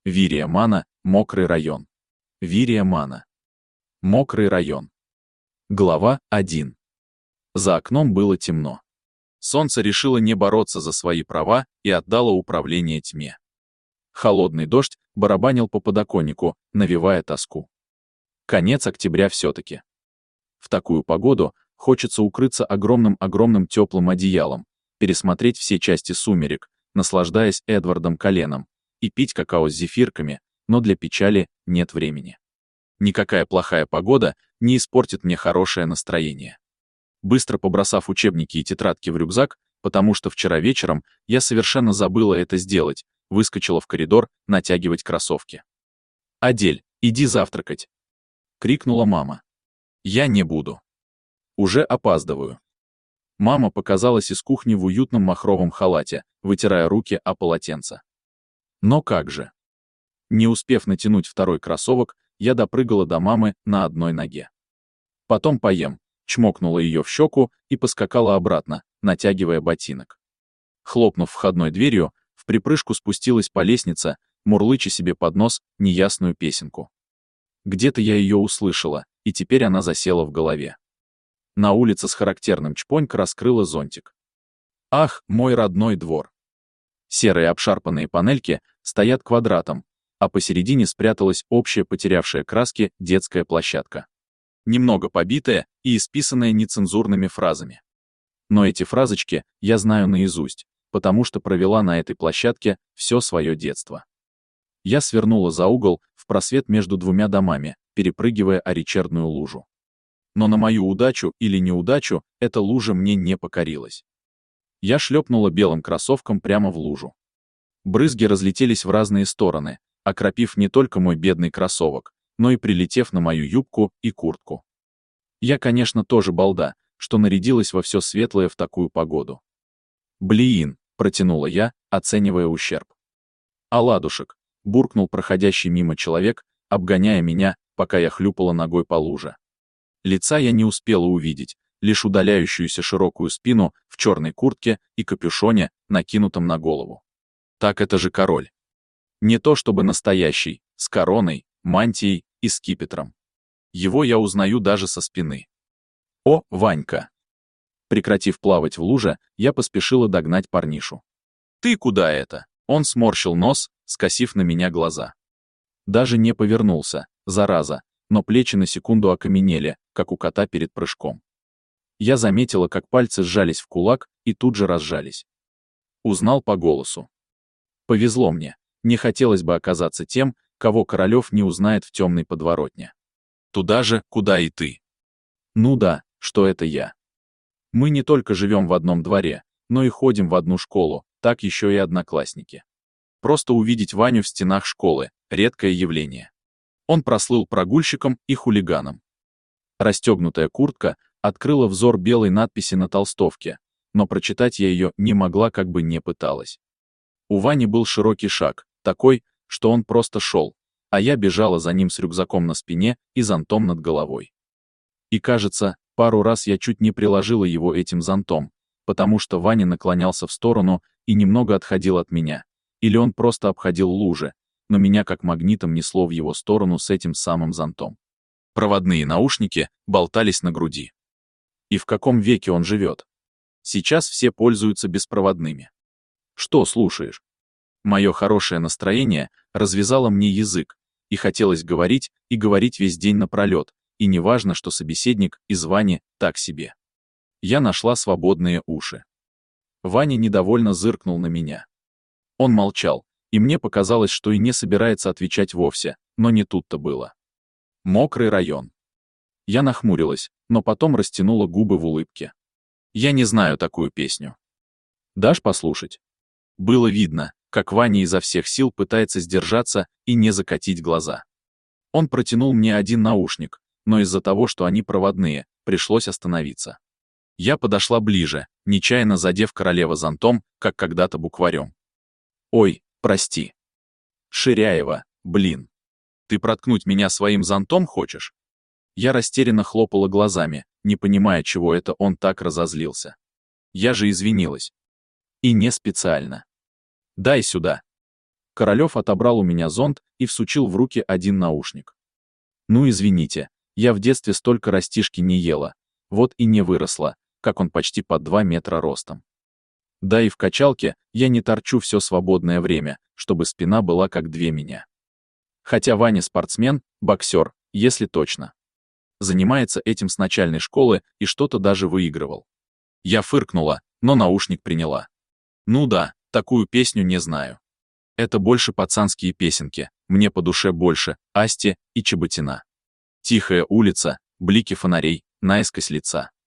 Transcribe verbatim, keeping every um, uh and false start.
Вирия-Мана, мокрый район. Вирия-Мана. Мокрый район. Глава один. За окном было темно. Солнце решило не бороться за свои права и отдало управление тьме. Холодный дождь барабанил по подоконнику, навевая тоску. Конец октября все-таки. В такую погоду хочется укрыться огромным-огромным теплым одеялом, пересмотреть все части «Сумерек», наслаждаясь Эдвардом Колленом, и пить какао с зефирками, но для печали нет времени. Никакая плохая погода не испортит мне хорошее настроение. Быстро побросав учебники и тетрадки в рюкзак, потому что вчера вечером я совершенно забыла это сделать, выскочила в коридор натягивать кроссовки. «Адель, иди завтракать!» — крикнула мама. «Я не буду. Уже опаздываю». Мама показалась из кухни в уютном махровом халате, вытирая руки о полотенце. Но как же? Не успев натянуть второй кроссовок, я допрыгала до мамы на одной ноге. «Потом поем», чмокнула ее в щеку и поскакала обратно, натягивая ботинок. Хлопнув входной дверью, в припрыжку спустилась по лестнице, мурлыча себе под нос неясную песенку. Где-то я ее услышала, и теперь она засела в голове. На улице с характерным чпоньк раскрыла зонтик. Ах, мой родной двор! Серые обшарпанные панельки стоят квадратом, а посередине спряталась общая потерявшая краски детская площадка. Немного побитая и исписанная нецензурными фразами. Но эти фразочки я знаю наизусть, потому что провела на этой площадке все свое детство. Я свернула за угол в просвет между двумя домами, перепрыгивая оричерную лужу. Но на мою удачу или неудачу эта лужа мне не покорилась. Я шлепнула белым кроссовком прямо в лужу. Брызги разлетелись в разные стороны, окропив не только мой бедный кроссовок, но и прилетев на мою юбку и куртку. Я, конечно, тоже балда, что нарядилась во все светлое в такую погоду. «Блин», — протянула я, оценивая ущерб. «Оладушек», — буркнул проходящий мимо человек, обгоняя меня, пока я хлюпала ногой по луже. Лица я не успела увидеть, лишь удаляющуюся широкую спину в черной куртке и капюшоне, накинутом на голову. Так это же король. Не то чтобы настоящий, с короной, мантией и скипетром. Его я узнаю даже со спины. О, Ванька! Прекратив плавать в луже, я поспешила догнать парнишу. «Ты куда это?» Он сморщил нос, скосив на меня глаза. Даже не повернулся, зараза, но плечи на секунду окаменели, как у кота перед прыжком. Я заметила, как пальцы сжались в кулак и тут же разжались. Узнал по голосу. Повезло мне, не хотелось бы оказаться тем, кого Королев не узнает в темной подворотне. Туда же, куда и ты. Ну да, что это я. Мы не только живем в одном дворе, но и ходим в одну школу, так еще и одноклассники. Просто увидеть Ваню в стенах школы — редкое явление. Он прослыл прогульщиком и хулиганом. Расстегнутая куртка открыла взор белой надписи на толстовке, но прочитать я ее не могла, как бы не пыталась. У Вани был широкий шаг, такой, что он просто шел, а я бежала за ним с рюкзаком на спине и зонтом над головой. И кажется, пару раз я чуть не приложила его этим зонтом, потому что Ваня наклонялся в сторону и немного отходил от меня, или он просто обходил лужи, но меня как магнитом несло в его сторону с этим самым зонтом. Проводные наушники болтались на груди. И в каком веке он живет? Сейчас все пользуются беспроводными. Что слушаешь? Мое хорошее настроение развязало мне язык, и хотелось говорить и говорить весь день напролет, и неважно, что собеседник из Вани так себе. Я нашла свободные уши. Ваня недовольно зыркнул на меня. Он молчал, и мне показалось, что и не собирается отвечать вовсе, но не тут-то было. Мокрый район. Я нахмурилась, но потом растянула губы в улыбке. Я не знаю такую песню. Дашь послушать? Было видно, как Ваня изо всех сил пытается сдержаться и не закатить глаза. Он протянул мне один наушник, но из-за того, что они проводные, пришлось остановиться. Я подошла ближе, нечаянно задев Королева зонтом, как когда-то букварем. Ой, прости. Ширяева, блин. Ты проткнуть меня своим зонтом хочешь? Я растерянно хлопала глазами, не понимая, чего это он так разозлился. Я же извинилась. И не специально. Дай сюда. Королев отобрал у меня зонт и всучил в руки один наушник. Ну извините, я в детстве столько растишки не ела, вот и не выросла, как он почти под два метра ростом. Да и в качалке я не торчу все свободное время, чтобы спина была как две меня. Хотя Ваня спортсмен, боксер, если точно. Занимается этим с начальной школы и что-то даже выигрывал. Я фыркнула, но наушник приняла. Ну да, такую песню не знаю. Это больше пацанские песенки, мне по душе больше Асти и Чеботина. Тихая улица, блики фонарей, наискось лица.